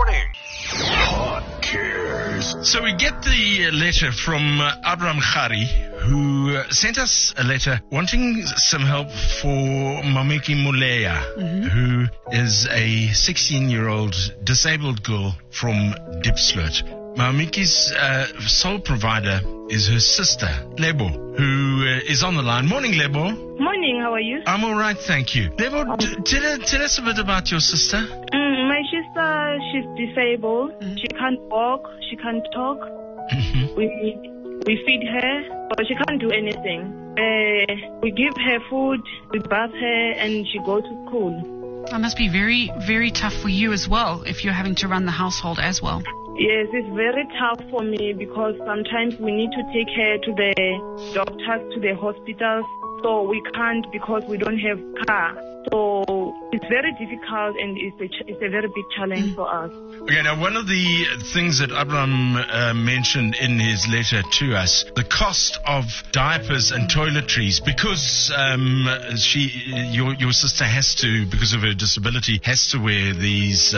morning. Hot Cares. So we get the letter from Abraham Khari, who sent us a letter wanting some help for Mamiki Muleya, who is a 16-year-old disabled girl from Diepsloot. Mamiki's sole provider is her sister, Lebo, who is on the line. Morning, Lebo. Morning, how are you? I'm all right, thank you. Lebo, tell us a bit about your sister. My sister, she's disabled. She can't walk, she can't talk. We feed her, but she can't do anything. We give her food, we bath her, and she goes to school. That must be very, very tough for you as well, if you're having to run the household as well. Yes, it's very tough for me because sometimes we need to take her to the doctors, to the hospitals. So we can't because we don't have car. So it's very difficult and it's a very big challenge for us. Okay, now one of the things that Abraham mentioned in his letter to us, the cost of diapers and toiletries, because your sister has to, because of her disability, has to wear these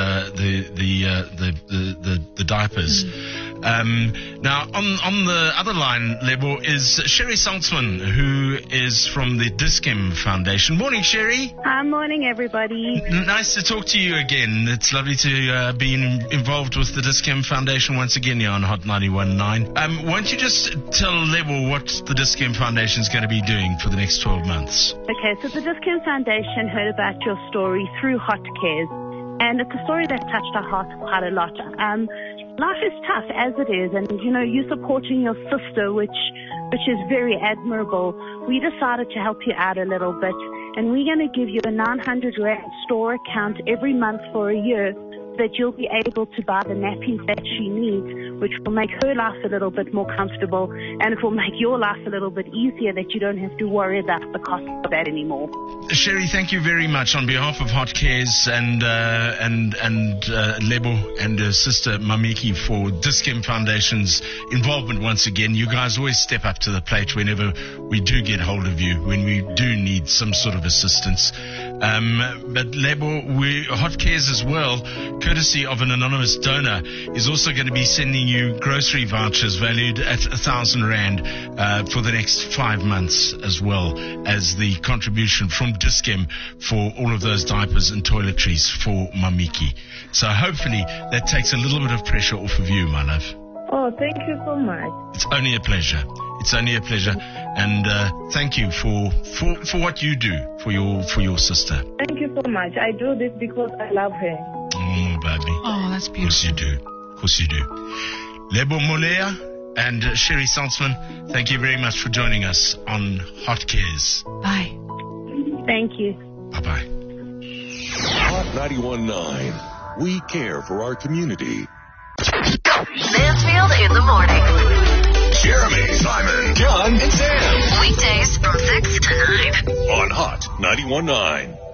the diapers. Now on the other line, Lebo, is Sherry Saltzman, who is from the Dis-Chem Foundation. Morning, Sherry. Morning, everybody. Nice to talk to you again. It's lovely to be involved with the Dis-Chem Foundation once again here on Hot 91.9. Why don't you just tell Lebo what the Dis-Chem Foundation is going to be doing for the next 12 months? Okay, so the Dis-Chem Foundation heard about your story through Hot Cares, and it's a story that touched our hearts quite a lot. Life is tough as it is, and you supporting your sister, which is very admirable. We decided to help you out a little bit, and we're going to give you a 900 Rand store account every month for a year so that you'll be able to buy the nappies that she needs, which will make her life a little bit more comfortable, and it will make your life a little bit easier that you don't have to worry about the cost of that anymore. Sherry, thank you very much on behalf of Hot Cares and Lebo and her sister Mamiki for Dis-Chem Foundation's involvement once again. You guys always step up to the plate whenever we do get hold of you, when we do need some sort of assistance. But Lebo, Hot Cares as well, courtesy of an anonymous donor, is also going to be sending you grocery vouchers valued at 1,000 Rand for the next 5 months, as well as the contribution from Dis-Chem for all of those diapers and toiletries for Mamiki. So hopefully that takes a little bit of pressure off of you, my love. Oh, thank you so much. It's only a pleasure. It's only a pleasure. And thank you for what you do for your sister. Thank you so much. I do this because I love her. Oh, baby. Oh, that's beautiful. Of course you do. Lebo Muleya and Sherry Saltzman, thank you very much for joining us on Hot Cares. Bye. Thank you. Bye-bye. Hot 91.9. We care for our community. Mansfield in the morning. Jeremy, Simon, John, and Sam. Weekdays from 6 to 9. On Hot 91.9.